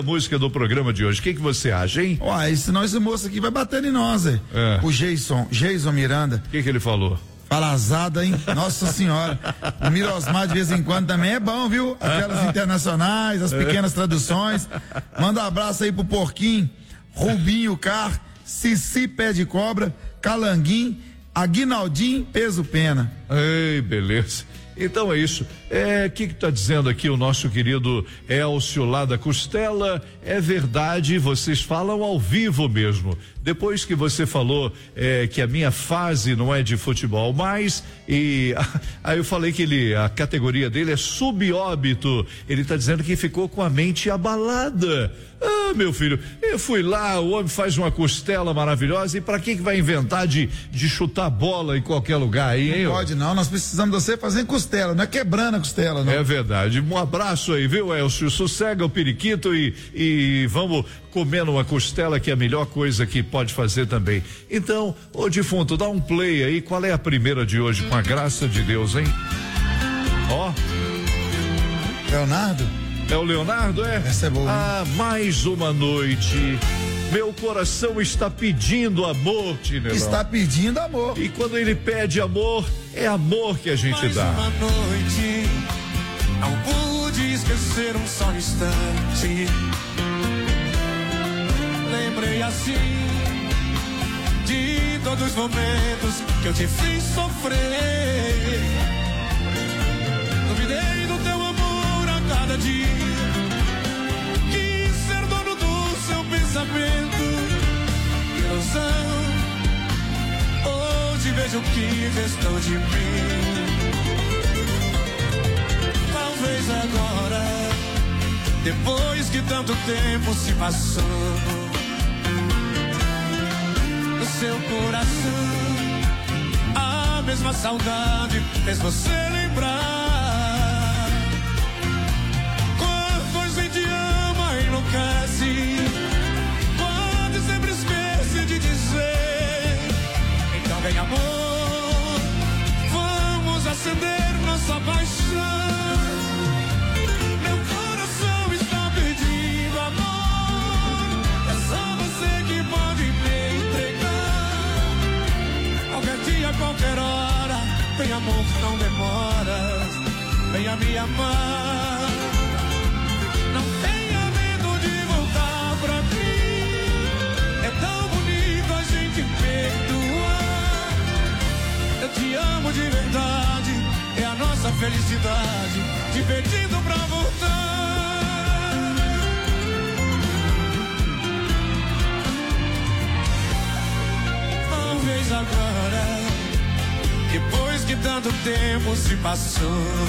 música do programa de hoje. O que você acha, hein? Uai, senão esse moço aqui vai batendo em nós, hein? O Jason Miranda. O que ele falou? Falazada, hein? Nossa senhora. O Mirosmar de vez em quando também é bom, viu? Aquelas internacionais, as pequenas traduções. Manda um abraço aí pro Porquinho, Rubinho Car, Cici Pé de Cobra, Calanguim, Aguinaldinho, Peso Pena. Ei, beleza. Então é isso. Que tá dizendo aqui o nosso querido Elcio lá da Costela? É verdade, vocês falam ao vivo mesmo. Depois que você falou que a minha fase não é de futebol mais, e aí eu falei que a categoria dele é subóbito. Ele tá dizendo que ficou com a mente abalada. Ah, meu filho, eu fui lá, o homem faz uma costela maravilhosa, e pra que vai inventar de chutar bola em qualquer lugar aí, hein? Não pode não, nós precisamos de você fazer costela, não é quebrando a costela, não. É verdade. Um abraço aí, viu, Elcio? Sossega o periquito e vamos comer uma costela, que é a melhor coisa que pode fazer também. Então, ô defunto, dá um play aí, qual é a primeira de hoje, com a graça de Deus, hein? Ó. Leonardo? É o Leonardo, é? Essa é boa. Ah, mais uma noite. Meu coração está pedindo amor, Tinelão. Está pedindo amor. E quando ele pede amor, é amor que a gente mais dá. Uma noite, não pude esquecer um só instante. Lembrei assim de todos os momentos que eu te fiz sofrer. Duvidei do teu amor a cada dia. Quis ser dono do seu pensamento. Ilusão. Hoje vejo o que restou de mim. Talvez agora, depois que tanto tempo se passou, no seu coração a mesma saudade fez você lembrar. Quando a gente ama e enlouquece, quando sempre esquece de dizer. Então vem amor, vamos acender nossa paixão. Meu coração está pedindo amor, é só você que pode me entregar. Qualquer dia, qualquer hora, vem amor, não demora, venha me amar. Não tenha medo de voltar pra mim, é tão bonito a gente perdoar. Eu te amo de verdade, é a nossa felicidade, te pedindo pra voltar. Talvez agora, depois que tanto tempo se passou,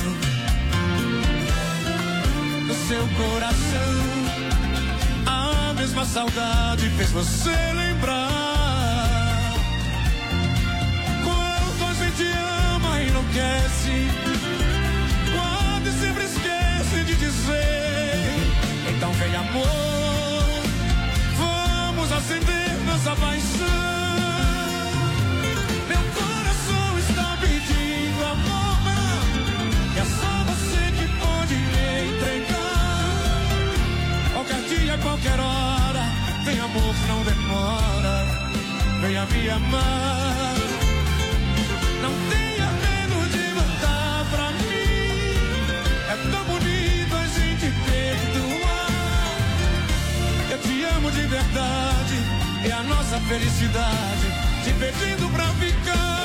no seu coração a mesma saudade fez você lembrar. Quando a gente ama e enlouquece, quando sempre esquece de dizer. Então vem amor, vamos acender nossa paixão. Meu coração está pedindo amor, é só você que pode me entregar. Qualquer dia, qualquer hora, vem amor, não demora, venha me amar. Não tenha medo de voltar pra mim, é tão bonito a gente perdoar. Eu te amo de verdade, é a nossa felicidade, te pedindo pra ficar.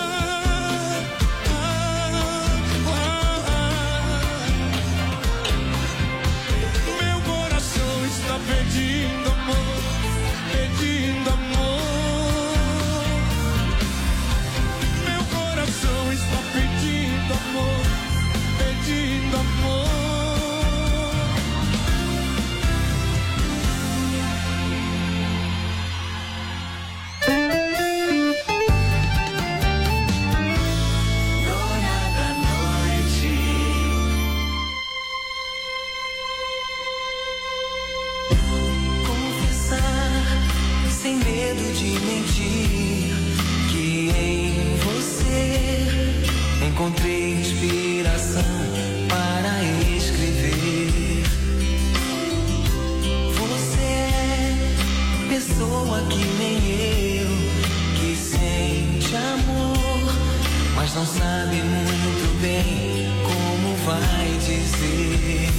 Meu coração está pedindo amor, pedindo amor. Meu coração está pedindo amor, pedindo amor. Sem medo de mentir, que em você encontrei inspiração para escrever. Você pessoa que nem eu, que sente amor, mas não sabe muito bem como vai dizer.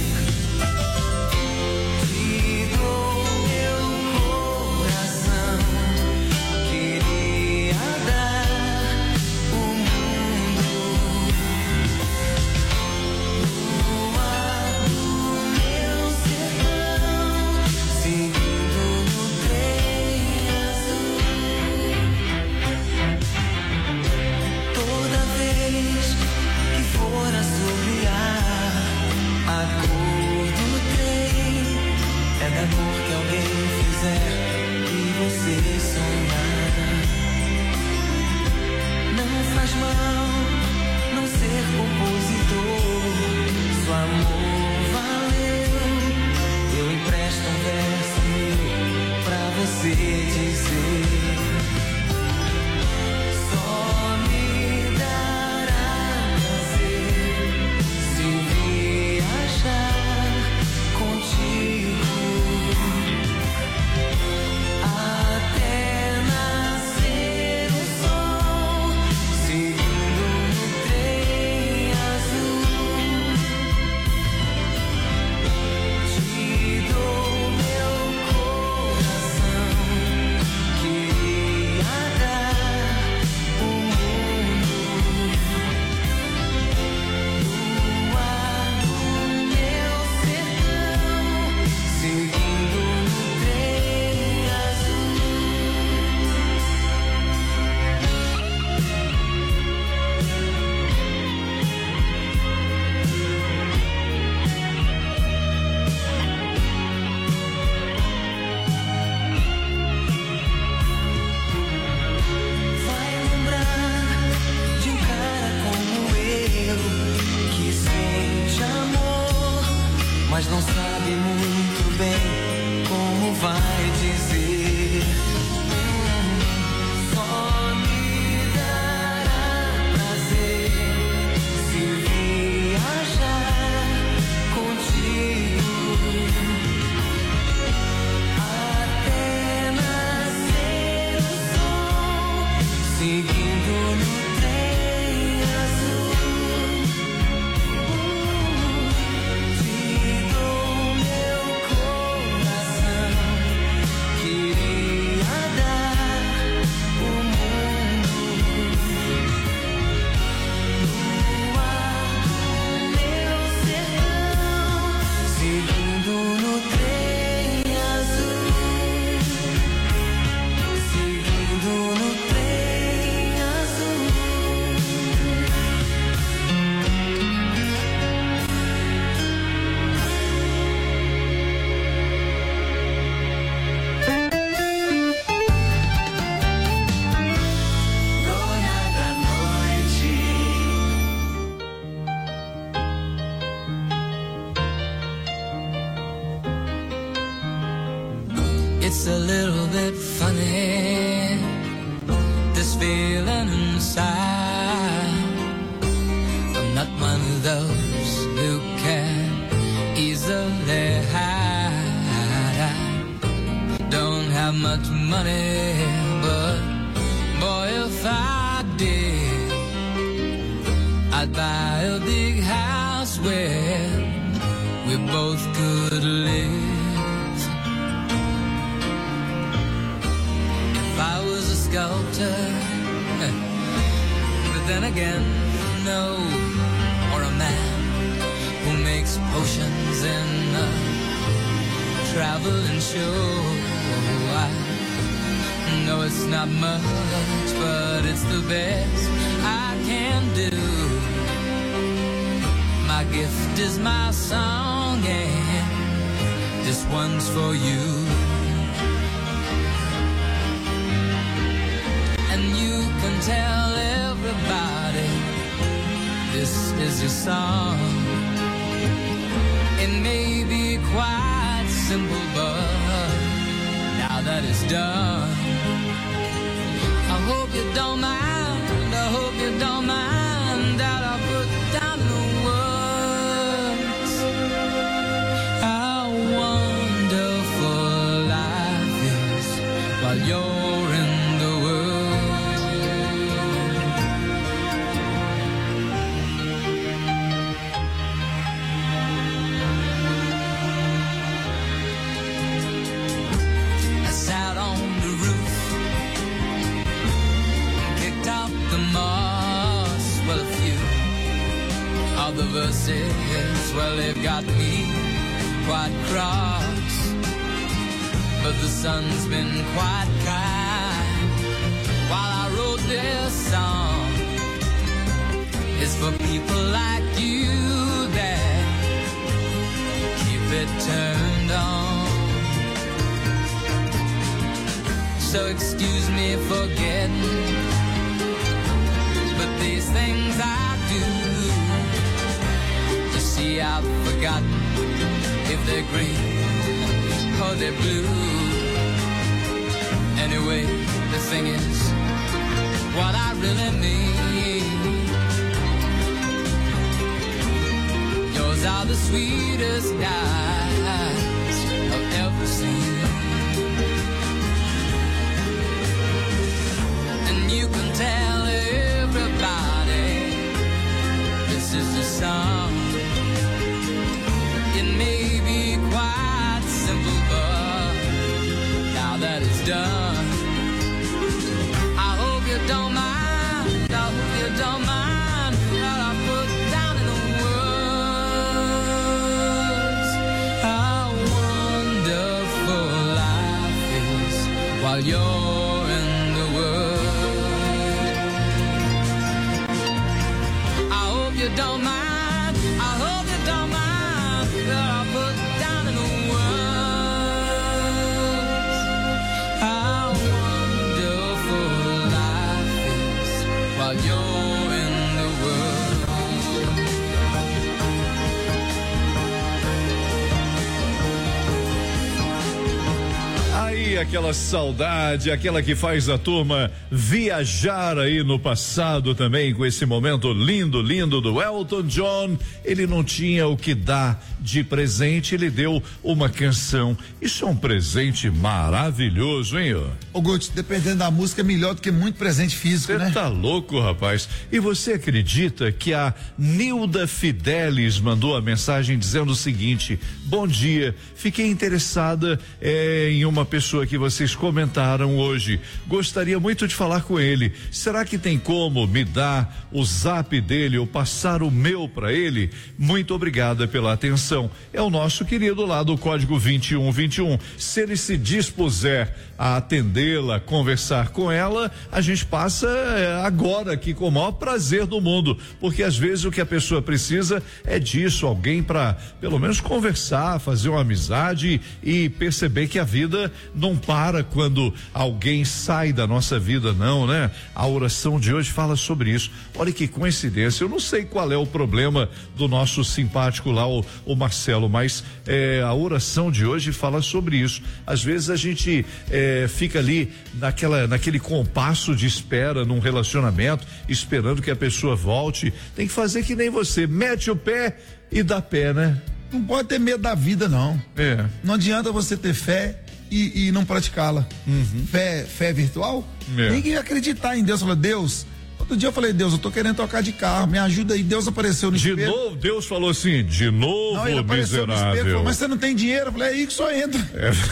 Te dou meu coração, queria dar o mundo. Lua do meu sertão, seguindo no trem azul. Toda vez que for assobiar, a cor do trem é da cor que alguém fizer e você sonhar. Não faz mal não ser compositor, se o amor valeu, eu empresto um verso meu pra você dizer. Só me dará prazer se viajar contigo até nascer o sol, seguindo no trem azul. Te dou meu coração, queria dar o mundo. Lua do meu sertão, seguindo no trem azul. Vai lembrar de um cara como eu, que sente amor, mas não sabe muito bem como vai dizer. Só me dará prazer se viajar contigo até nascer o sol, seguindo no trem azul. Te dou meu coração, queria dar o mundo. Lua do meu sertão, seguindo no trem azul, seguindo no trem azul. Dona da noite. It's a little bit funny, this feeling inside. I'm not one of those who can easily hide. I don't have much money, but boy, if I did, I'd buy a big house where we both could live. If I was a sculptor, but then again, no, or a man who makes potions in a traveling show. I know it's not much, but it's the best I can do. My gift is my song, and this one's for you. And you can tell everybody this is your song. It may be quite simple, but now that it's done, I hope you don't mind, I hope you don't mind that I put down the words. How wonderful life is roses, well, they've got me quite cross. But the sun's been quite kind while I wrote this song. It's for people like you that keep it turned on. So excuse me for getting, but these things I do, you see I've forgotten if they're green or they're blue. Anyway, the thing is, what I really mean, yours are the sweetest eyes I've ever seen. And you can tell everybody this is the song. It may be quite simple, but now that it's done, I hope you don't mind, I hope you don't mind that I put down in the words how wonderful life is while you're in the world. I hope you don't mind, I hope you don't mind that I put down in the words how wonderful life is while you're in the world. Aí aquela saudade, aquela que faz a turma viajar aí no passado também, com esse momento lindo, lindo do Elton John. Ele não tinha o que dar de presente, ele deu uma canção. Isso é um presente maravilhoso, hein? Ô Guti, dependendo da música é melhor do que muito presente físico, Você né? tá louco, rapaz. E você acredita que a Nilda Fidelis mandou a mensagem dizendo o seguinte: bom dia, fiquei interessada em uma pessoa que vocês comentaram hoje. Gostaria muito de falar com ele. Será que tem como me dar o zap dele ou passar o meu para ele? Muito obrigada pela atenção. É o nosso querido lá do código 2121. Se ele se dispuser a atendê-la, conversar com ela, a gente passa agora aqui com o maior prazer do mundo, porque às vezes o que a pessoa precisa é disso, alguém para pelo menos conversar, fazer uma amizade e perceber que a vida não para quando alguém sai da nossa vida, não, né? A oração de hoje fala sobre isso. Olha que coincidência, eu não sei qual é o problema do nosso simpático lá, o Marcelo, mas a oração de hoje fala sobre isso. Às vezes a gente fica ali naquele compasso de espera num relacionamento, esperando que a pessoa volte. Tem que fazer que nem você, mete o pé e dá pé, né? Não pode ter medo da vida, não. Não adianta você ter fé e não praticá-la. Fé virtual? Ninguém acreditar em Deus. Fala, Deus, outro dia eu falei, Deus, eu tô querendo trocar de carro, me ajuda aí. Deus apareceu no espelho. De novo, Deus falou assim, de novo, não, ele apareceu no espelho, falou, mas você não tem dinheiro? Eu falei, é aí que só entra.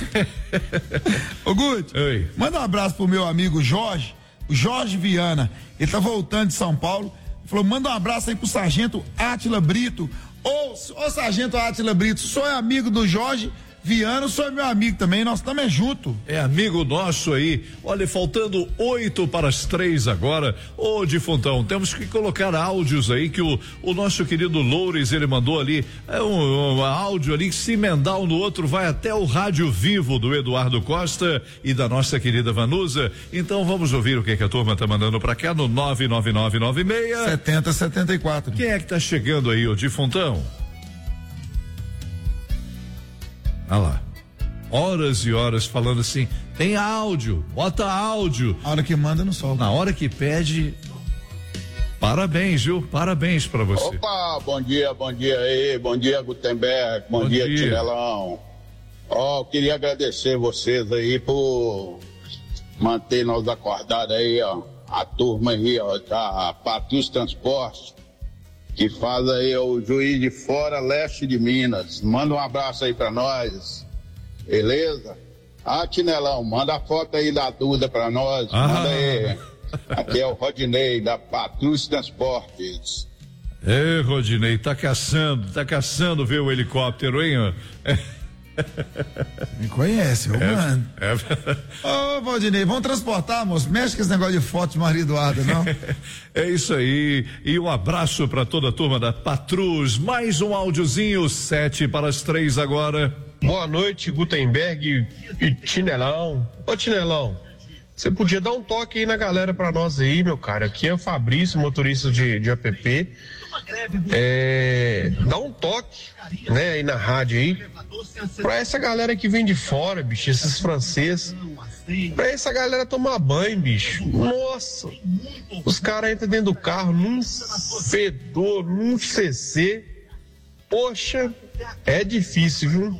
Ô Guti, manda um abraço pro meu amigo Jorge, o Jorge Viana, ele tá voltando de São Paulo, falou, manda um abraço aí pro Sargento Átila Brito. Ô Sargento Átila Brito, o senhor é amigo do Jorge Viana, o senhor é meu amigo também, nós estamos juntos. É amigo nosso aí. Olha, faltando 2:08 agora. Ô, Difuntão, temos que colocar áudios aí que o nosso querido Loures, ele mandou ali, um áudio ali que se emendar um no outro vai até o Rádio Vivo do Eduardo Costa e da nossa querida Vanusa. Então vamos ouvir o que a turma tá mandando pra cá no 99996 7074. Quem é que tá chegando aí, ô Difuntão? Olha lá, horas e horas falando assim, tem áudio, bota áudio. A hora que manda não solta. Na hora que pede, parabéns, viu? Parabéns pra você. Opa, bom dia aí, bom dia Gutenberg, bom dia Tinelão. Queria agradecer vocês aí por manter nós acordados aí, ó, a turma aí, ó, da Patrus Transporte, que faz aí o Juiz de Fora, leste de Minas. Manda um abraço aí pra nós, beleza? Tinelão, manda a foto aí da Duda pra nós, manda aí. Aqui é o Rodinei, da Patrus Transportes. Rodinei, tá caçando ver o helicóptero, hein? Me conhece, mano. Ô, Valdinei, vamos transportar, moço. Mexe com esse negócio de foto de Maria Eduarda, não? É isso aí. E um abraço para toda a turma da Patrus. Mais um áudiozinho, 2:07 agora. Boa noite, Gutenberg e Tinelão. Ô, Tinelão, você podia dar um toque aí na galera pra nós aí, meu cara. Aqui é o Fabrício, motorista de app. Dá um toque, né, aí na rádio aí, pra essa galera que vem de fora, bicho, esses franceses, pra essa galera tomar banho, bicho. Nossa, os caras entram dentro do carro num fedor, num CC. Poxa, é difícil, viu?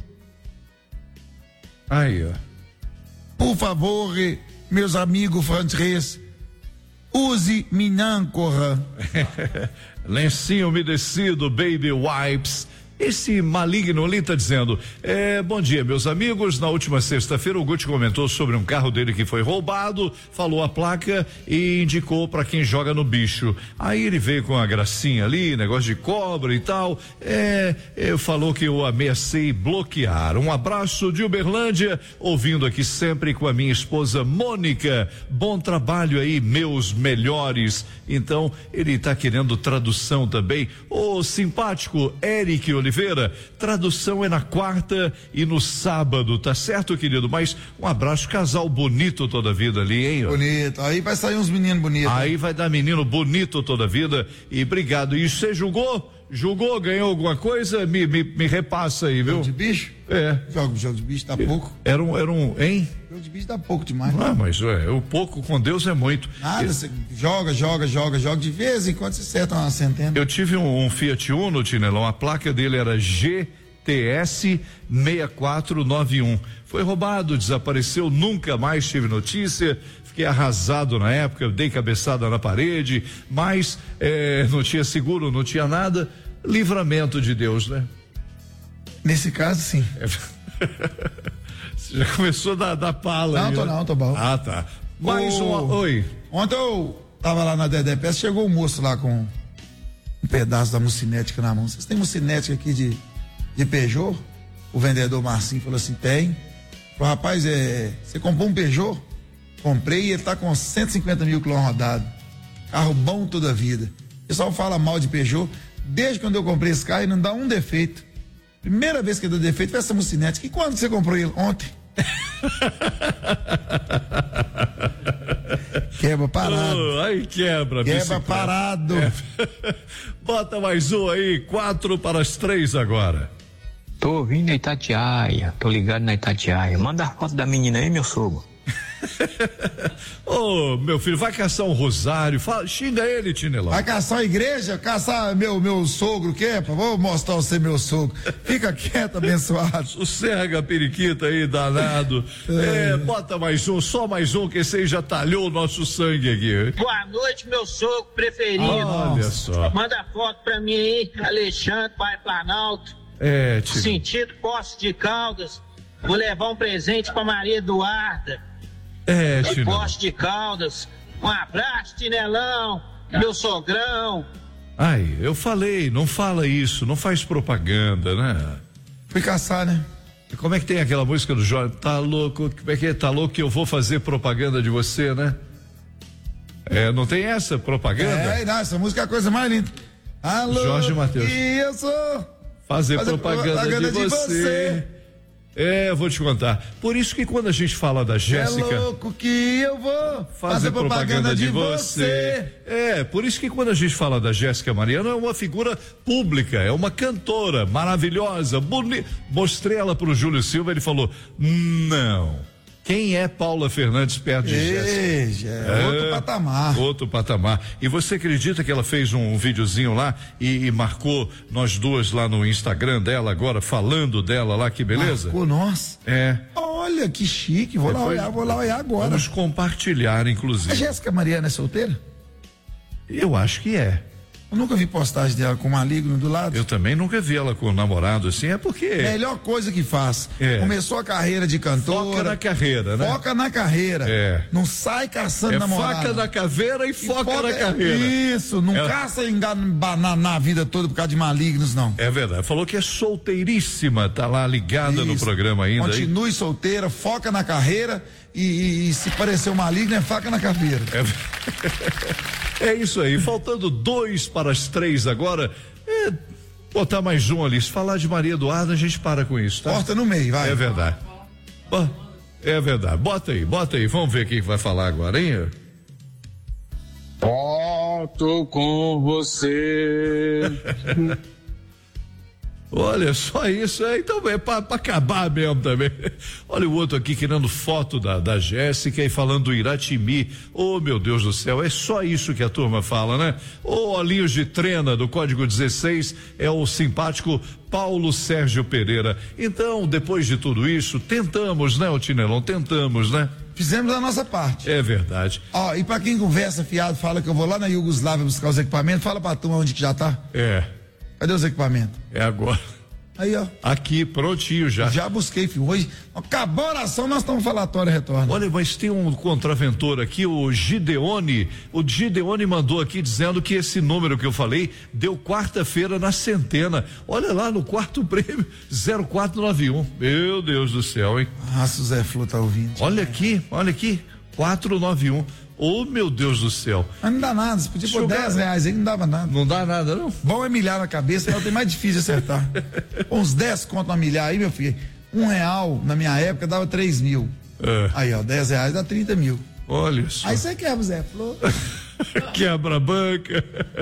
Aí, ó. Por favor, meus amigos franceses, use minâncora. Lencinho umedecido, baby wipes. Esse maligno ali tá dizendo, bom dia, meus amigos, na última sexta-feira o Guti comentou sobre um carro dele que foi roubado, falou a placa e indicou para quem joga no bicho. Aí ele veio com a gracinha ali, negócio de cobra e tal, falou que eu ameacei bloquear. Um abraço de Uberlândia, ouvindo aqui sempre com a minha esposa Mônica. Bom trabalho aí, meus melhores. Então, ele tá querendo tradução também. Ô, simpático Eric Oliveira, tradução é na quarta e no sábado, tá certo, querido? Mas um abraço, casal bonito toda a vida ali, hein? Bonito, aí vai sair uns meninos bonitos. Aí vai dar menino bonito toda a vida e obrigado. E você julgou? Ganhou alguma coisa? Me repassa aí, viu? Jogo de bicho? Jogo de bicho dá pouco. Era um, hein? Jogo de bicho dá pouco demais. Ah, mas o pouco com Deus é muito. Nada, você joga, de vez em quando você acerta uma centena. Eu tive um Fiat Uno, Tinelão, a placa dele era GTS 6491. Foi roubado, desapareceu, nunca mais tive notícia. Fiquei arrasado na época, dei cabeçada na parede, mas não tinha seguro, não tinha nada. Livramento de Deus, né? Nesse caso, sim. Você já começou a dar pala. Não, tô bom. Ah, tá. Mais oi. Ontem eu tava lá na Dedé Peça, chegou um moço lá com um pedaço da mucinética na mão. Vocês têm mucinética aqui de Peugeot? O vendedor Marcinho falou assim, tem. Falou, rapaz, você comprou um Peugeot? Comprei e ele tá com 150 mil quilômetros rodados. Carro bom toda a vida. O pessoal fala mal de Peugeot. Desde quando eu comprei esse carro, ele não dá um defeito. Primeira vez que deu defeito foi essa mucinética. E quando você comprou ele? Ontem. Quebra parado. Aí quebra bicicleta. Parado. Bota mais um aí, 2:45 agora. Tô ouvindo a Itatiaia, tô ligado na Itatiaia. Manda a foto da menina aí, meu sogro. Ô, meu filho, vai caçar um rosário, xinga ele, Tinelão. Vai caçar a igreja? Caçar meu sogro, vou mostrar você meu sogro. Fica quieto, abençoado. Sossega a periquita aí, danado. Bota mais um, só mais um, que esse aí já talhou o nosso sangue aqui. Boa noite, meu sogro preferido. Olha só. Manda foto pra mim aí, Alexandre, pai Planalto. Tio. Sentido Poços de Caldas. Vou levar um presente pra Maria Eduarda. Tio. Poços de Caldas. Um abraço, Tinelão, meu sogrão. Ai, eu falei, não fala isso, não faz propaganda, né? Fui caçar, né? E como é que tem aquela música do Jorge? Tá louco, como é que é? Tá louco que eu vou fazer propaganda de você, né? Não tem essa propaganda? Não, essa música é a coisa mais linda. Alô, Jorge Mateus. E eu sou... Fazer propaganda de você. Vou te contar. Por isso que quando a gente fala da Jéssica. É louco que eu vou fazer propaganda de você. Por isso que quando a gente fala da Jéssica Mariano, é uma figura pública, é uma cantora maravilhosa, bonita. Mostrei ela pro Júlio Silva, ele falou: não. Quem é Paula Fernandes perto de Jéssica? Outro patamar. E você acredita que ela fez um videozinho lá e marcou nós duas lá no Instagram dela agora, falando dela lá, que beleza? Marcou nós? Olha, que chique, vou lá olhar agora. Vamos compartilhar, inclusive. A Jéssica Mariana é solteira? Eu acho que é. Eu nunca vi postagem dela com maligno do lado. Eu também nunca vi ela com o namorado assim, é porque... Melhor coisa que faz. Começou a carreira de cantora. Foca na carreira, né? Foca na carreira. Não sai caçando namorado. Faca na caveira e foca na carreira. Isso, não caça na vida toda por causa de malignos, não. É verdade. Falou que é solteiríssima, tá lá ligada no programa ainda. Continue solteira, foca na carreira e se parecer um maligno é faca na caveira. É isso aí, faltando 2:03 agora, botar mais um ali, se falar de Maria Eduarda a gente para com isso, tá? Corta no meio, vai. É verdade. É verdade, bota aí, vamos ver quem vai falar agora, hein? Volto com você. Olha, só isso, então é pra acabar mesmo também. Olha o outro aqui querendo foto da Jéssica e falando do Iratimi. Oh, meu Deus do céu, é só isso que a turma fala, né? Olhinhos de trena do código 16 é o simpático Paulo Sérgio Pereira. Então, depois de tudo isso, tentamos, né, Tinelon? Tentamos, né? Fizemos a nossa parte. É verdade. E pra quem conversa fiado, fala que eu vou lá na Iugoslávia buscar os equipamentos, fala pra turma onde que já tá. Cadê os equipamentos? É agora. Aí, ó. Aqui, prontinho já. Já busquei, filho. Hoje, acabou a oração, nós estamos falatório retorno. Olha, mas tem um contraventor aqui, o Gideone. O Gideone mandou aqui dizendo que esse número que eu falei deu quarta-feira na centena. Olha lá no quarto prêmio, 0491. Meu Deus do céu, hein? Nossa, o Zé Flu tá ouvindo. Olha aqui, 491. Oh, meu Deus do céu. Mas não dá nada, você podia pôr R$10 aí, não dava nada. Não dá nada, não? Bom é milhar na cabeça, mas tem mais difícil de acertar. Uns 10 conto uma milhar aí, meu filho. R$1 na minha época dava 3 mil. Aí, ó, R$10 dá 30 mil. Olha só. Aí você quebra, Zé Flor. Quebra a banca.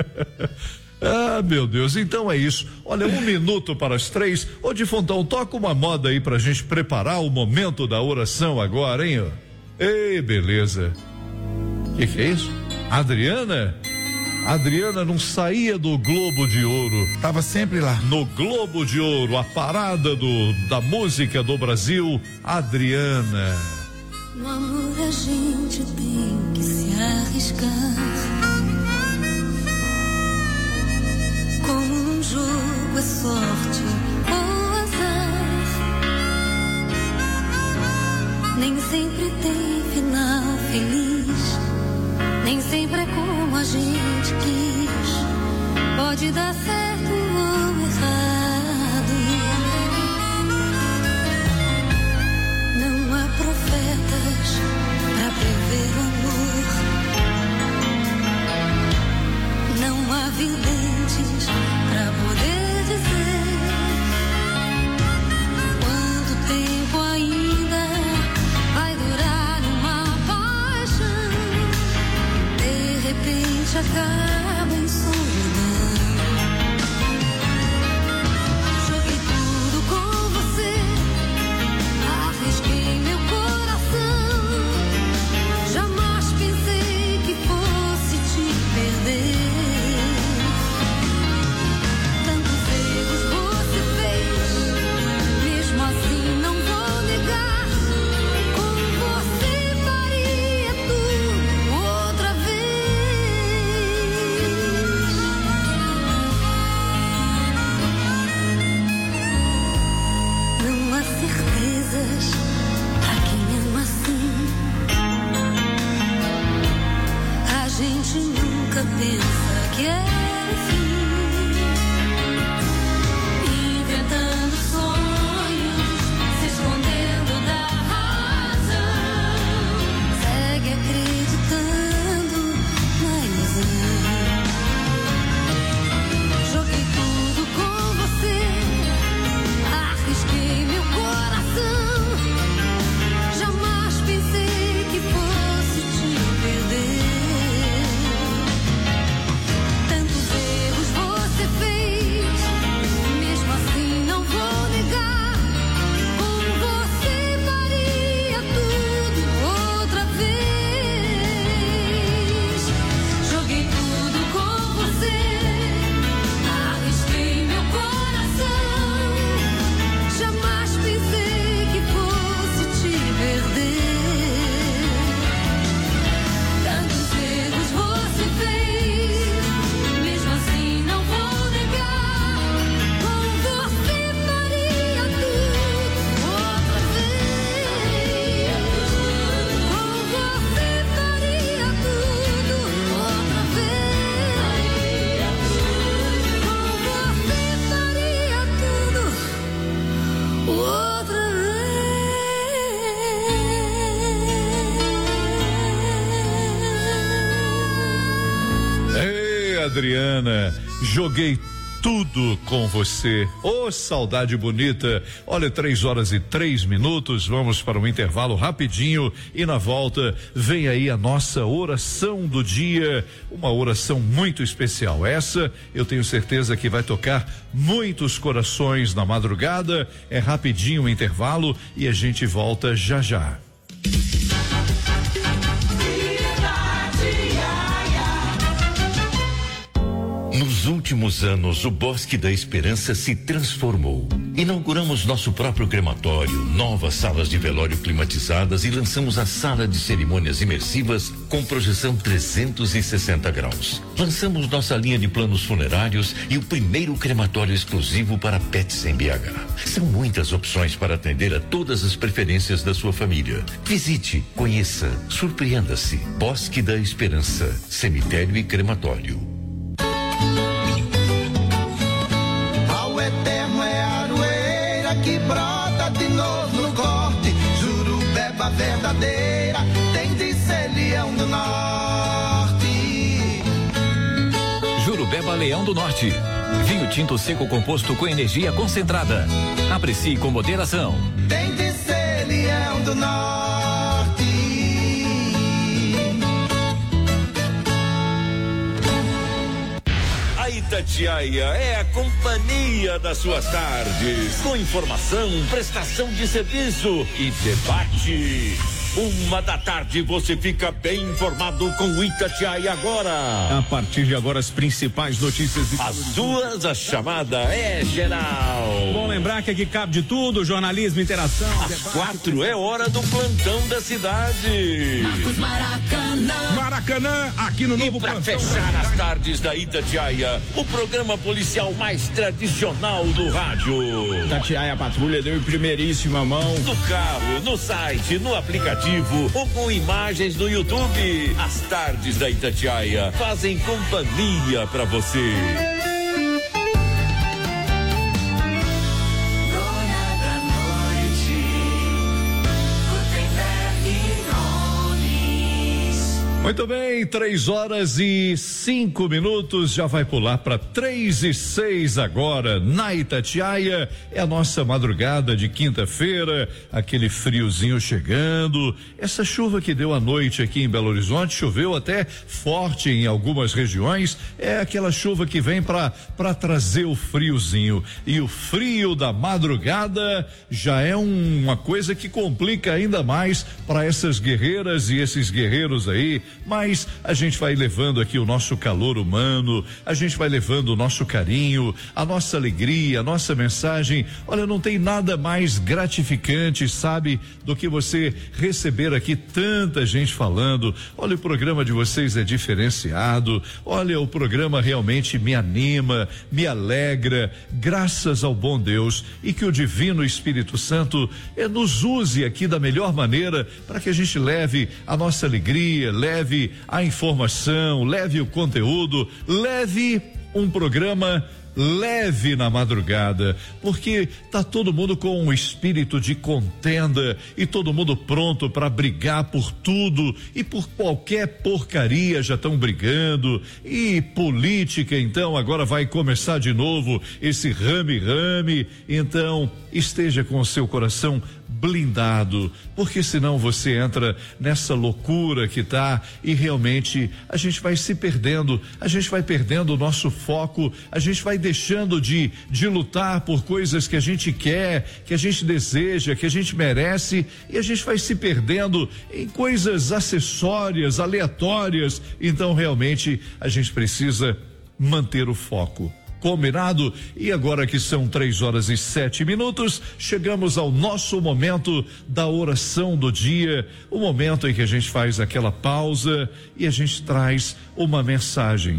Meu Deus, então é isso. Olha, 1:55. Ô, Difontão, toca uma moda aí pra gente preparar o momento da oração agora, hein? Ei, beleza. Que é isso? Adriana não saía do Globo de Ouro. Tava sempre lá. No Globo de Ouro, a parada da música do Brasil, Adriana. No amor a gente tem que se arriscar. Como num jogo é sorte ou azar. Nem sempre tem final feliz. Nem sempre é como a gente quis. Pode dar certo ou errado. Não há profetas pra prever o amor. Não há videntes pra poder dizer quanto tempo ainda vai durar uma paixão. De repente acaba em solidão. Adriana, joguei tudo com você. Ô, saudade bonita. Olha, 3h03, vamos para um intervalo rapidinho e na volta vem aí a nossa oração do dia, uma oração muito especial. Essa eu tenho certeza que vai tocar muitos corações na madrugada. É rapidinho o intervalo e a gente volta já já. Nos últimos anos, o Bosque da Esperança se transformou. Inauguramos nosso próprio crematório, novas salas de velório climatizadas e lançamos a sala de cerimônias imersivas com projeção 360 graus. Lançamos nossa linha de planos funerários e o primeiro crematório exclusivo para pets em BH. São muitas opções para atender a todas as preferências da sua família. Visite, conheça, surpreenda-se. Bosque da Esperança, cemitério e crematório. Ao eterno é a aroeira que brota de novo no corte. Jurubeba verdadeira tem de ser Leão do Norte. Jurubeba Leão do Norte. Vinho tinto seco composto com energia concentrada. Aprecie com moderação. Tem de ser Leão do Norte. Itatiaia é a companhia das suas tardes, com informação, prestação de serviço e debate. 1h da tarde você fica bem informado com o Itatiaia agora. A partir de agora as principais notícias de as duas, a chamada é geral. Bom lembrar que aqui cabe de tudo, jornalismo, interação. Às 4 é hora do plantão da cidade. Maracanã, aqui no novo plantão. Pra fechar as tardes da Itatiaia, o programa policial mais tradicional do rádio. Itatiaia Patrulha deu em primeiríssima mão. No carro, no site, no aplicativo ou com imagens no YouTube. As tardes da Itatiaia fazem companhia pra você. Muito bem, 3h05, já vai pular para 3h06 agora na Itatiaia. É a nossa madrugada de quinta-feira, aquele friozinho chegando. Essa chuva que deu à noite aqui em Belo Horizonte, choveu até forte em algumas regiões. É aquela chuva que vem para trazer o friozinho. E o frio da madrugada já é uma coisa que complica ainda mais para essas guerreiras e esses guerreiros aí. Mas a gente vai levando aqui o nosso calor humano, a gente vai levando o nosso carinho, a nossa alegria, a nossa mensagem. Olha, não tem nada mais gratificante, sabe, do que você receber aqui tanta gente falando. Olha, o programa de vocês é diferenciado. Olha, o programa realmente me anima, me alegra, graças ao bom Deus, e que o Divino Espírito Santo nos use aqui da melhor maneira para que a gente leve a nossa alegria, leve a informação, leve o conteúdo, leve um programa leve na madrugada, porque tá todo mundo com um espírito de contenda e todo mundo pronto para brigar por tudo e por qualquer porcaria, já estão brigando. E política, então, agora vai começar de novo esse rame-rame. Então, esteja com o seu coração blindado, porque senão você entra nessa loucura que tá e realmente a gente vai se perdendo, a gente vai perdendo o nosso foco, a gente vai deixando de lutar por coisas que a gente quer, que a gente deseja, que a gente merece, e a gente vai se perdendo em coisas acessórias, aleatórias. Então realmente a gente precisa manter o foco. Combinado? E agora que são 3h07, chegamos ao nosso momento da oração do dia, o momento em que a gente faz aquela pausa e a gente traz uma mensagem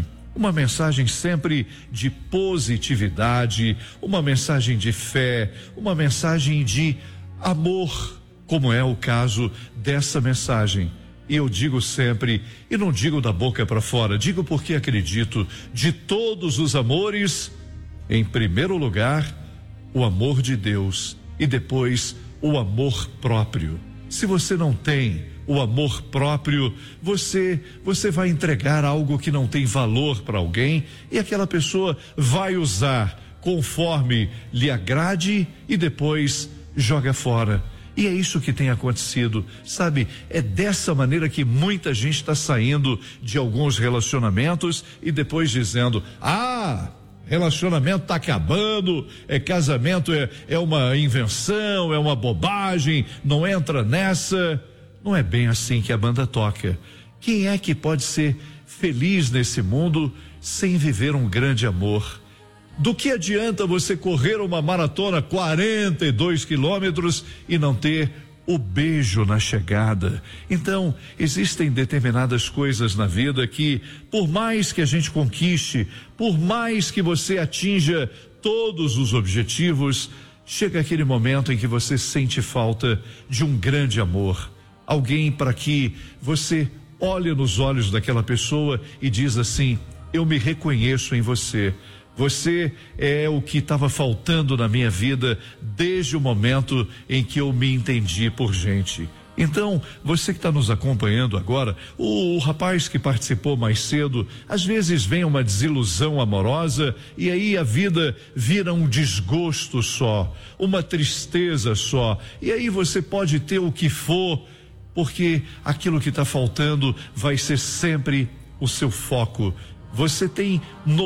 sempre de positividade, uma mensagem de fé, uma mensagem de amor, como é o caso dessa mensagem. E eu digo sempre, e não digo da boca para fora, digo porque acredito, de todos os amores, em primeiro lugar, o amor de Deus e depois o amor próprio. Se você não tem o amor próprio, você vai entregar algo que não tem valor para alguém e aquela pessoa vai usar conforme lhe agrade e depois joga fora. E é isso que tem acontecido, sabe? É dessa maneira que muita gente está saindo de alguns relacionamentos e depois dizendo: relacionamento tá acabando, casamento é uma invenção, é uma bobagem, não entra nessa. Não é bem assim que a banda toca. Quem é que pode ser feliz nesse mundo sem viver um grande amor? Do que adianta você correr uma maratona 42 quilômetros e não ter o beijo na chegada? Então, existem determinadas coisas na vida que, por mais que a gente conquiste, por mais que você atinja todos os objetivos, chega aquele momento em que você sente falta de um grande amor. Alguém para que você olhe nos olhos daquela pessoa e diz assim: eu me reconheço em você. Você é o que estava faltando na minha vida desde o momento em que eu me entendi por gente. Então, você que está nos acompanhando agora, o rapaz que participou mais cedo, às vezes vem uma desilusão amorosa e aí a vida vira um desgosto só, uma tristeza só. E aí você pode ter o que for, porque aquilo que está faltando vai ser sempre o seu foco. Você tem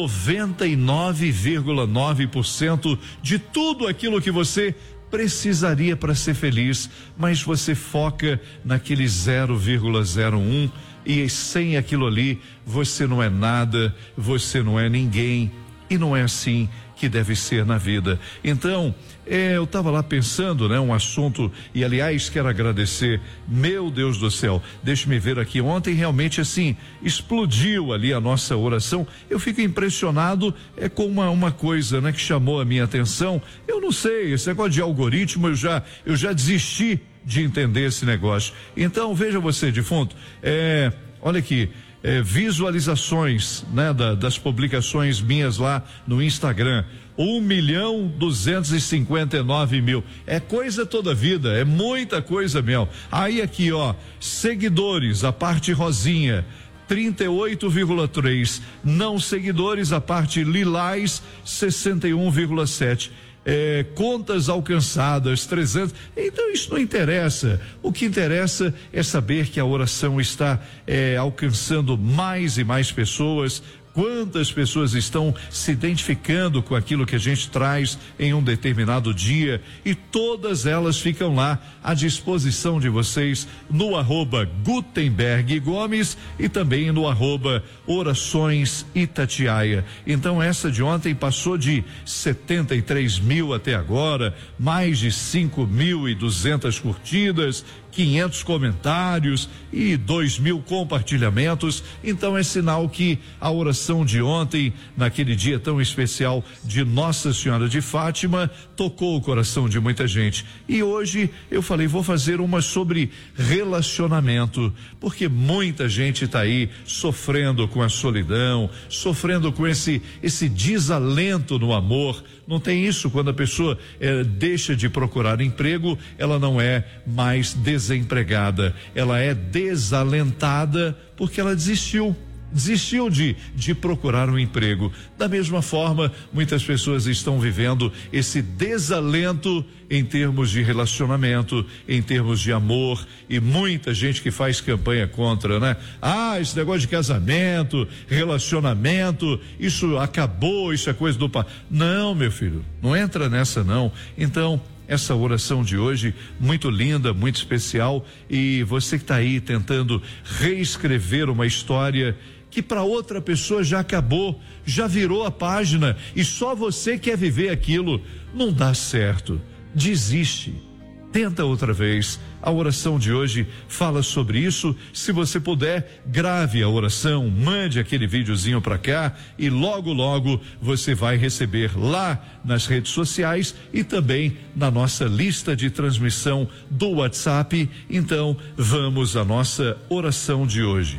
99,9% de tudo aquilo que você precisaria para ser feliz, mas você foca naquele 0,01 e sem aquilo ali você não é nada, você não é ninguém, e não é assim que deve ser na vida. Então, eu estava lá pensando, um assunto, e aliás quero agradecer, meu Deus do céu, deixe-me ver aqui, ontem realmente assim, explodiu ali a nossa oração. Eu fico impressionado com uma coisa, que chamou a minha atenção. Eu não sei, esse negócio de algoritmo, eu já desisti de entender esse negócio. Então, veja você, defunto, olha aqui, visualizações, das publicações minhas lá no Instagram, 1.259.000, é coisa toda vida, é muita coisa mesmo. Aí aqui, seguidores, a parte rosinha, 38,3, não seguidores, a parte lilás, 61,7. Contas alcançadas, 300. Então isso não interessa. O que interessa é saber que a oração está alcançando mais e mais pessoas. Quantas pessoas estão se identificando com aquilo que a gente traz em um determinado dia, e todas elas ficam lá à disposição de vocês no @Gutenberg Gomes e também no @Orações Itatiaia. Então essa de ontem passou de 73 mil até agora, mais de 5.200 curtidas, 500 comentários e 2.000 compartilhamentos. Então é sinal que a oração de ontem, naquele dia tão especial de Nossa Senhora de Fátima, tocou o coração de muita gente. E hoje eu falei, vou fazer uma sobre relacionamento, porque muita gente está aí sofrendo com a solidão, sofrendo com esse desalento no amor. Não tem isso? Quando a pessoa deixa de procurar emprego, ela não é mais desempregada, ela é desalentada porque ela desistiu de procurar um emprego. Da mesma forma, muitas pessoas estão vivendo esse desalento em termos de relacionamento, em termos de amor, e muita gente que faz campanha contra, esse negócio de casamento, relacionamento, isso acabou, isso é coisa do pai. Não, meu filho, não entra nessa não. Então, essa oração de hoje, muito linda, muito especial, e você que está aí tentando reescrever uma história que para outra pessoa já acabou, já virou a página, e só você quer viver aquilo, não dá certo, desiste, tenta outra vez. A oração de hoje fala sobre isso. Se você puder, grave a oração, mande aquele videozinho para cá e logo você vai receber lá nas redes sociais e também na nossa lista de transmissão do WhatsApp. Então, vamos à nossa oração de hoje.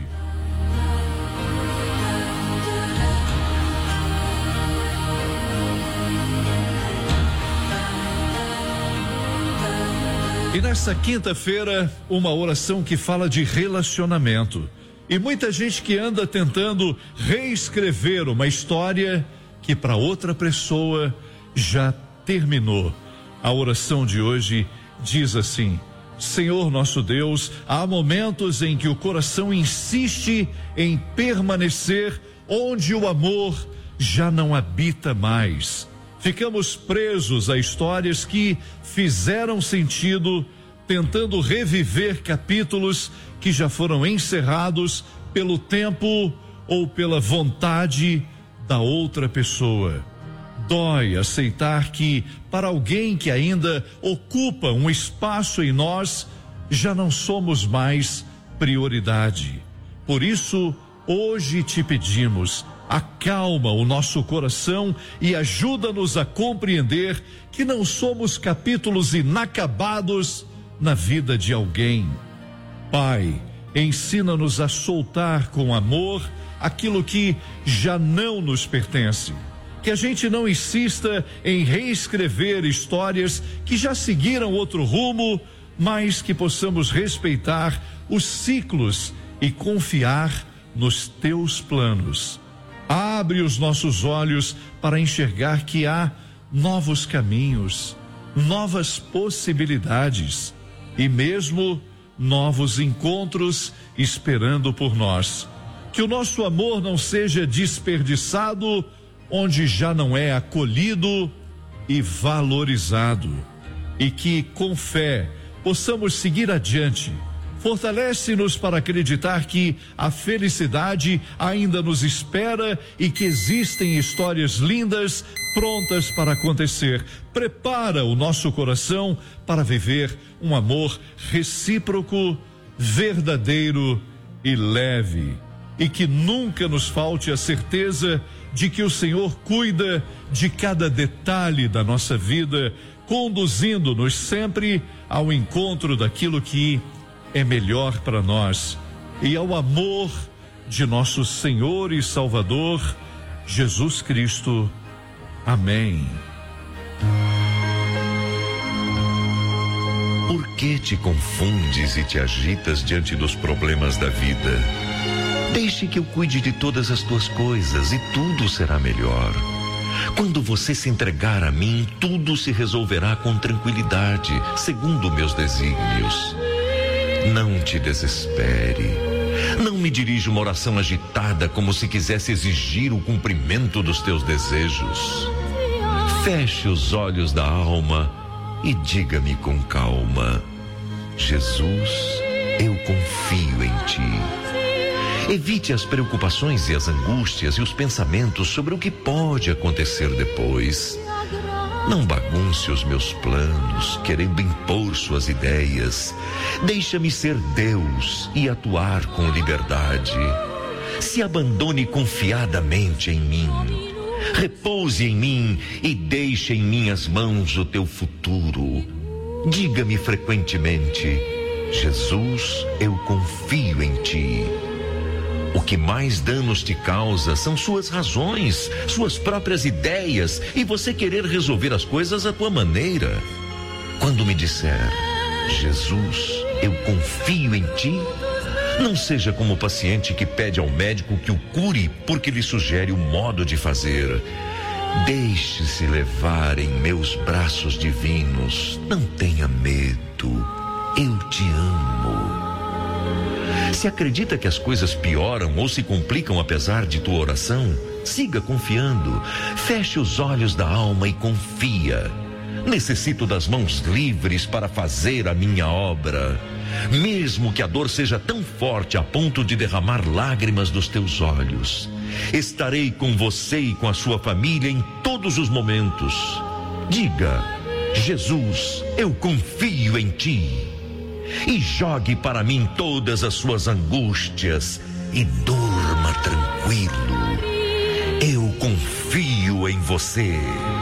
E nessa quinta-feira, uma oração que fala de relacionamento. E muita gente que anda tentando reescrever uma história que para outra pessoa já terminou. A oração de hoje diz assim: Senhor nosso Deus, há momentos em que o coração insiste em permanecer onde o amor já não habita mais. Ficamos presos a histórias que fizeram sentido, tentando reviver capítulos que já foram encerrados pelo tempo ou pela vontade da outra pessoa. Dói aceitar que, para alguém que ainda ocupa um espaço em nós, já não somos mais prioridade. Por isso, hoje te pedimos, acalma o nosso coração e ajuda-nos a compreender que não somos capítulos inacabados na vida de alguém. Pai, ensina-nos a soltar com amor aquilo que já não nos pertence. Que a gente não insista em reescrever histórias que já seguiram outro rumo, mas que possamos respeitar os ciclos e confiar nos teus planos. Abre os nossos olhos para enxergar que há novos caminhos, novas possibilidades e mesmo novos encontros esperando por nós. Que o nosso amor não seja desperdiçado onde já não é acolhido e valorizado. E que, com fé, possamos seguir adiante. Fortalece-nos para acreditar que a felicidade ainda nos espera e que existem histórias lindas prontas para acontecer. Prepara o nosso coração para viver um amor recíproco, verdadeiro e leve. E que nunca nos falte a certeza de que o Senhor cuida de cada detalhe da nossa vida, conduzindo-nos sempre ao encontro daquilo que é melhor para nós e ao amor de nosso Senhor e Salvador, Jesus Cristo. Amém. Por que te confundes e te agitas diante dos problemas da vida? Deixe que eu cuide de todas as tuas coisas e tudo será melhor. Quando você se entregar a mim, tudo se resolverá com tranquilidade, segundo meus desígnios. Não te desespere. Não me dirija uma oração agitada como se quisesse exigir o cumprimento dos teus desejos. Feche os olhos da alma e diga-me com calma: Jesus, eu confio em ti. Evite as preocupações e as angústias e os pensamentos sobre o que pode acontecer depois. Não bagunce os meus planos, querendo impor suas ideias. Deixa-me ser Deus e atuar com liberdade. Se abandone confiadamente em mim. Repouse em mim e deixe em minhas mãos o teu futuro. Diga-me frequentemente: Jesus, eu confio em ti. O que mais danos te causa são suas razões, suas próprias ideias e você querer resolver as coisas à tua maneira. Quando me disser: Jesus, eu confio em ti, não seja como o paciente que pede ao médico que o cure porque lhe sugere o modo de fazer. Deixe-se levar em meus braços divinos. Não tenha medo. Eu te amo. Se acredita que as coisas pioram ou se complicam apesar de tua oração, siga confiando. Feche os olhos da alma e confia. Necessito das mãos livres para fazer a minha obra. Mesmo que a dor seja tão forte a ponto de derramar lágrimas dos teus olhos, estarei com você e com a sua família em todos os momentos. Diga: Jesus, eu confio em ti. E jogue para mim todas as suas angústias e durma tranquilo. Eu confio em você.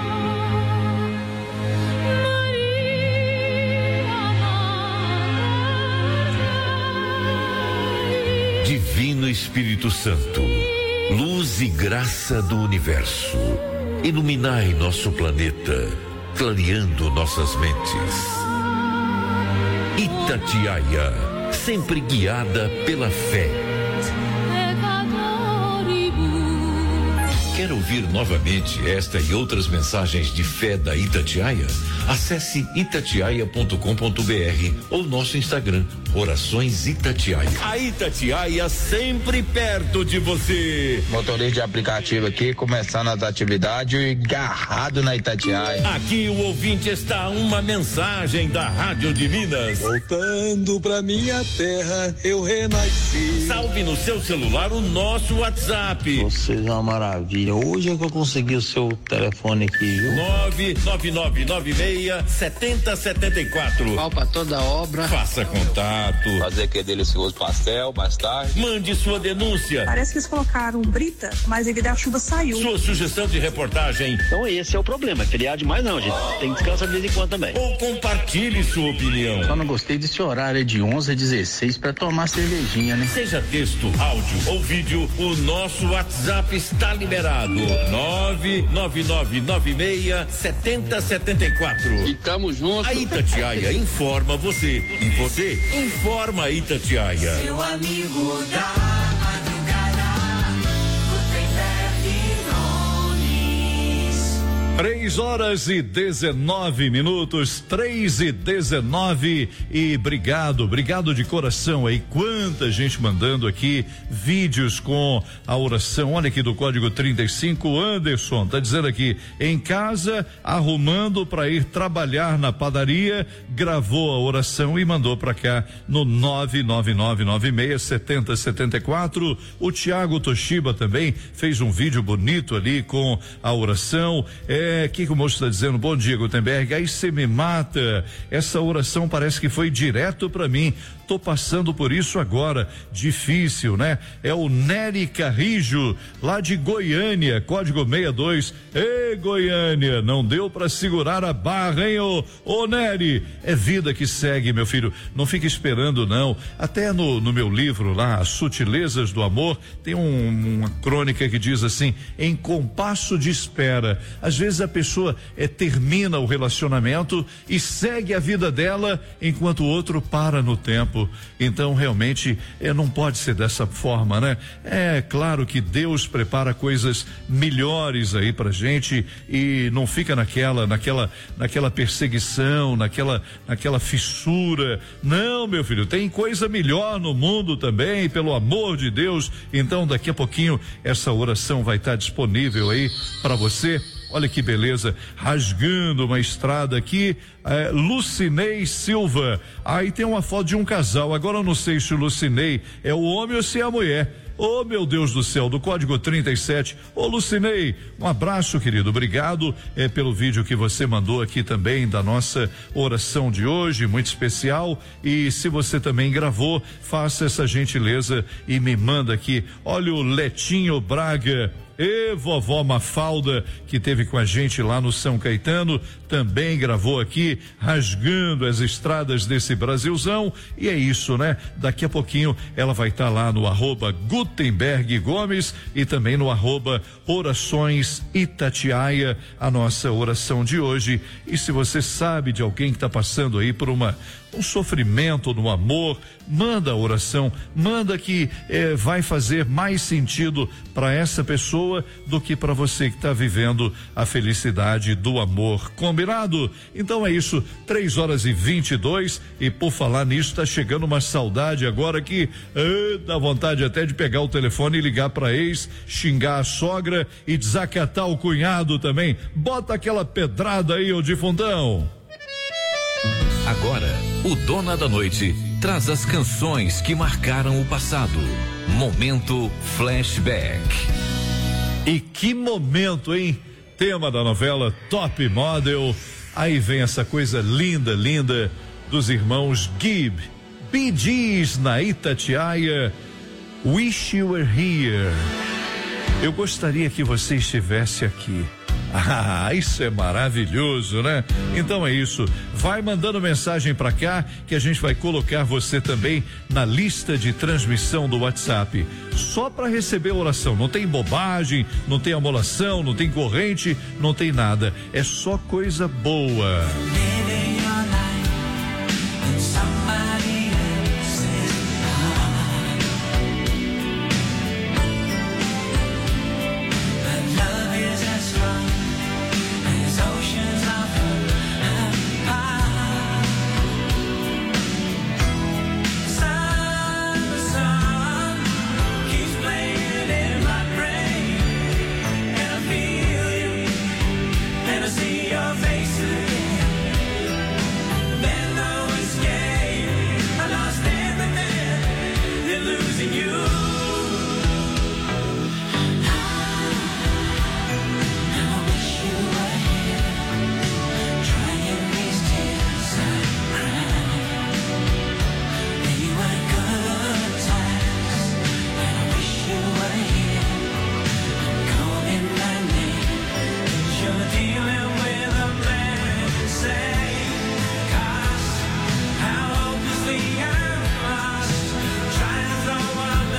Divino Espírito Santo, luz e graça do universo, iluminai nosso planeta, clareando nossas mentes. Itatiaia, sempre guiada pela fé. Quer ouvir novamente esta e outras mensagens de fé da Itatiaia? Acesse itatiaia.com.br ou nosso Instagram, Orações Itatiaia. A Itatiaia sempre perto de você. Motorista de aplicativo aqui, começando as atividades e agarrado na Itatiaia. Aqui o ouvinte está uma mensagem da Rádio de Minas. Voltando pra minha terra, eu renasci. Salve no seu celular o nosso WhatsApp. Você é uma maravilha. Hoje é que eu consegui o seu telefone aqui, viu? 99996-7074. Pau pra toda obra. Faça contato. Fazer aquele delicioso pastel mais tarde. Mande sua denúncia. Parece que eles colocaram brita, mas devido à chuva saiu. Sua sugestão de reportagem. Então esse é o problema, criar demais não, gente. Tem que descansar de vez em quando também. Ou compartilhe sua opinião. Só não gostei desse horário de 11 a 16 para tomar cervejinha, né? Seja texto, áudio ou vídeo, o nosso WhatsApp está liberado. 99996-7074. E tamo junto. A Itatiaia informa você. E você informa a Itatiaia. Seu amigo da madrugada, Gutenberg Nunes. 3h19, 3h19 e obrigado de coração aí, quanta gente mandando aqui vídeos com a oração, olha aqui do código 35, Anderson, tá dizendo aqui, em casa, arrumando para ir trabalhar na padaria, gravou a oração e mandou para cá no 99996-7074, o Tiago Toshiba também fez um vídeo bonito ali com a oração, que o moço está dizendo, bom dia Gutenberg, aí você me mata, essa oração parece que foi direto para mim, tô passando por isso agora, difícil, né? É o Nery Carrijo, lá de Goiânia, código 62, ei Goiânia, não deu para segurar a barra, hein, ô Nery, é vida que segue, meu filho, não fica esperando não, até no meu livro lá, As Sutilezas do Amor, tem uma crônica que diz assim, em compasso de espera, às vezes a pessoa termina o relacionamento e segue a vida dela enquanto o outro para no tempo. Então realmente não pode ser dessa forma, né? É claro que Deus prepara coisas melhores aí pra gente e não fica naquela perseguição, naquela fissura. Não, meu filho, tem coisa melhor no mundo também, pelo amor de Deus. Então daqui a pouquinho essa oração vai estar disponível aí para você. Olha que beleza, rasgando uma estrada aqui, Lucinei Silva, aí tem uma foto de um casal, agora eu não sei se o Lucinei é o homem ou se é a mulher. Oh, meu Deus do céu, do código 37. Ô, Lucinei, um abraço, querido. Obrigado pelo vídeo que você mandou aqui também da nossa oração de hoje, muito especial. E se você também gravou, faça essa gentileza e me manda aqui. Olha o Letinho Braga. E vovó Mafalda, que teve com a gente lá no São Caetano, também gravou aqui, rasgando as estradas desse Brasilzão, e é isso, né? Daqui a pouquinho ela vai estar lá no @Gutenberg Gomes e também no @Orações Itatiaia, a nossa oração de hoje. E se você sabe de alguém que está passando aí por um sofrimento no amor, manda a oração, manda que vai fazer mais sentido para essa pessoa do que para você que está vivendo a felicidade do amor. Combinado? Então é isso, 3h22 e por falar nisso, tá chegando uma saudade agora que dá vontade até de pegar o telefone e ligar para ex, xingar a sogra e desacatar o cunhado também. Bota aquela pedrada aí, ô defuntão. Agora, o Dona da Noite traz as canções que marcaram o passado. Momento Flashback. E que momento, hein? Tema da novela Top Model. Aí vem essa coisa linda, linda dos irmãos Gibb. Bee Gees na Itatiaia. Wish You Were Here. Eu gostaria que você estivesse aqui. Ah, isso é maravilhoso, né? Então é isso. Vai mandando mensagem pra cá que a gente vai colocar você também na lista de transmissão do WhatsApp. Só para receber oração. Não tem bobagem, não tem amolação, não tem corrente, não tem nada. É só coisa boa. Living your life, and somebody missing you. How hopelessly I'm lost, trying to throw up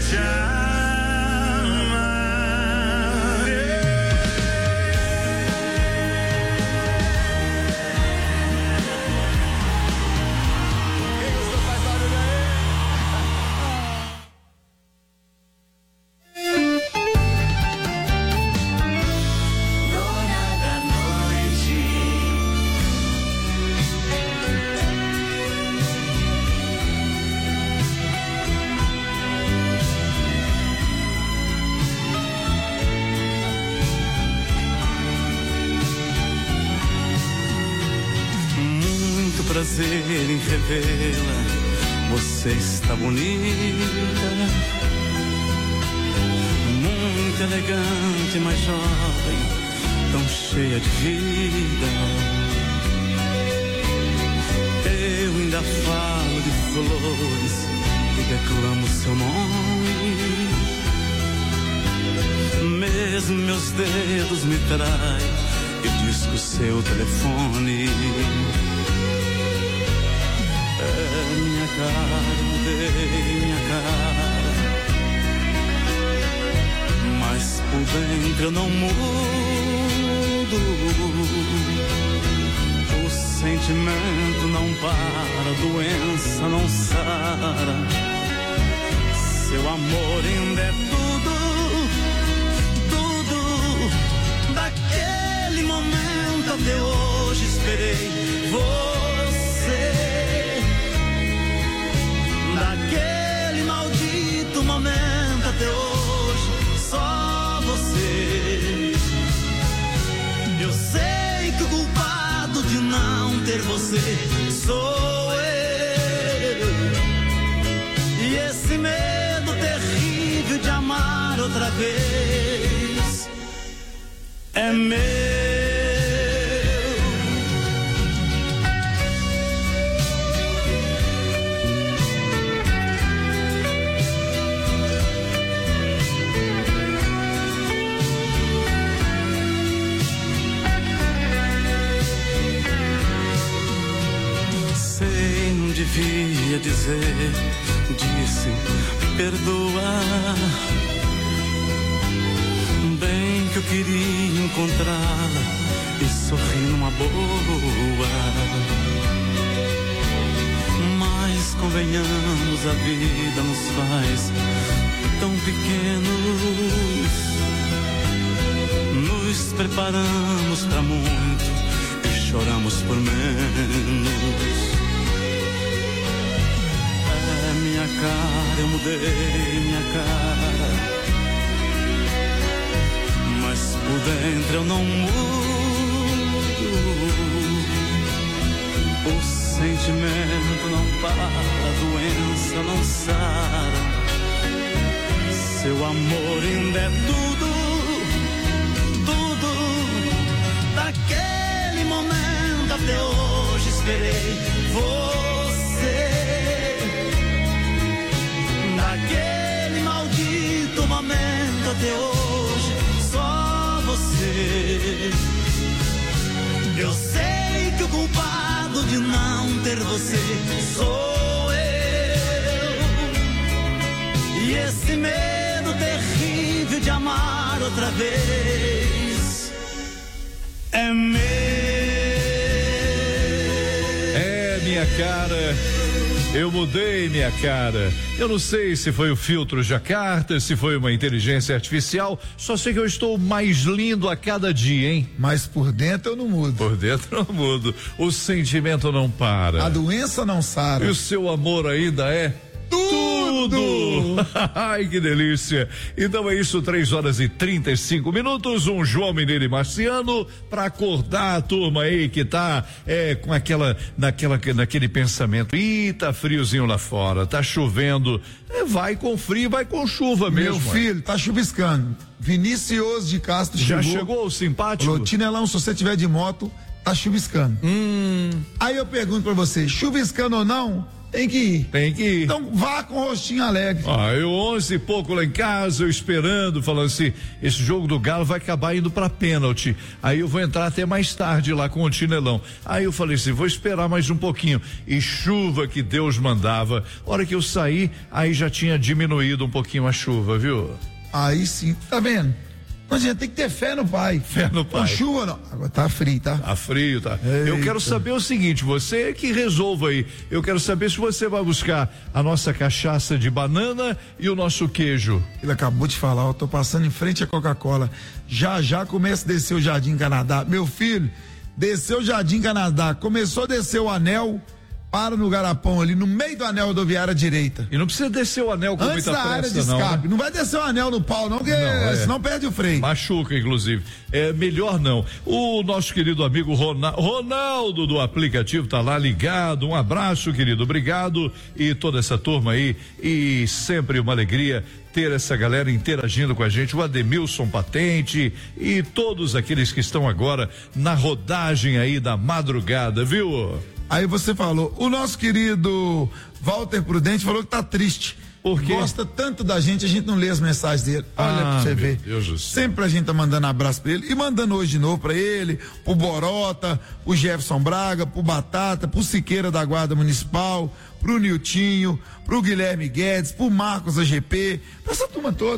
Prazer em revê-la, você está bonita, muito elegante, mas jovem, tão cheia de vida. Eu ainda falo de flores e declamo seu nome, mesmo meus dedos me traem e disco seu telefone. Minha cara, mudei minha cara, mas por dentro eu não mudo. O sentimento não para, a doença não sara. Seu amor ainda é tudo, tudo. Daquele momento até hoje esperei você. Daquele maldito momento até hoje, só você. Eu sei que o culpado de não ter você sou eu. E esse medo terrível de amar outra vez é meu. Devia dizer, disse, perdoar. Bem que eu queria encontrá-la e sorrir numa boa. Mas convenhamos, a vida nos faz tão pequenos. Nos preparamos pra muito e choramos por menos. Minha cara, eu mudei minha cara, mas por dentro eu não mudo. O sentimento não para, a doença não sara. Seu amor ainda é tudo, tudo. Daquele momento até hoje esperei você. Daquele maldito momento até hoje, só você. Eu sei que o culpado de não ter você sou eu. E esse medo terrível de amar outra vez é meu. É, minha cara. Eu mudei minha cara. Eu não sei se foi o filtro Jacarta, se foi uma inteligência artificial. Só sei que eu estou mais lindo a cada dia, hein? Mas por dentro eu não mudo. Por dentro eu não mudo. O sentimento não para. A doença não sara. E o seu amor ainda é tudo. Ai, que delícia. Então é isso, 3h35. Um João Mineiro e Marciano pra acordar a turma aí que tá com naquele pensamento. Ih, tá friozinho lá fora, tá chovendo. Vai com frio, vai com chuva mesmo. Meu filho, tá chuviscando. Vinícius de Castro já chegou o simpático? Falou, Tinelão, se você tiver de moto, tá chuviscando. Aí eu pergunto pra você, chuviscando ou não, tem que ir. Tem que ir. Então vá com o rostinho alegre. Eu 11 e pouco lá em casa, eu esperando, falando assim, esse jogo do Galo vai acabar indo pra pênalti. Aí eu vou entrar até mais tarde lá com o Chinelão. Aí eu falei assim, vou esperar mais um pouquinho. E chuva que Deus mandava. A hora que eu saí, aí já tinha diminuído um pouquinho a chuva, viu? Aí sim, tá vendo? Mas a gente tem que ter fé no pai. Fé no pai. Com chuva não. Agora tá frio, tá? Tá frio, tá? Eita. Eu quero saber o seguinte, você que resolva aí. Eu quero saber se você vai buscar a nossa cachaça de banana e o nosso queijo. Ele acabou de falar, eu tô passando em frente à Coca-Cola. Já começa a descer o Jardim Canadá. Meu filho, desceu o Jardim Canadá, começou a descer o anel, para no garapão ali, no meio do anel rodoviária direita. E não precisa descer o anel com antes muita da área de pressa, escape. não, né? Não vai descer o anel no pau, não, porque senão perde o freio. Machuca, inclusive. É melhor não. O nosso querido amigo Ronaldo do aplicativo tá lá ligado. Um abraço, querido. Obrigado. E toda essa turma aí. E sempre uma alegria ter essa galera interagindo com a gente, o Ademilson Patente e todos aqueles que estão agora na rodagem aí da madrugada, viu? Aí você falou, o nosso querido Walter Prudente falou que tá triste. Por quê? Gosta tanto da gente, a gente não lê as mensagens dele. Olha pra você ver. Sempre a gente tá mandando abraço pra ele e mandando hoje de novo pra ele, pro Borota, pro Jefferson Braga, pro Batata, pro Siqueira da Guarda Municipal, pro Niltinho, pro Guilherme Guedes, pro Marcos AGP, pra essa turma toda.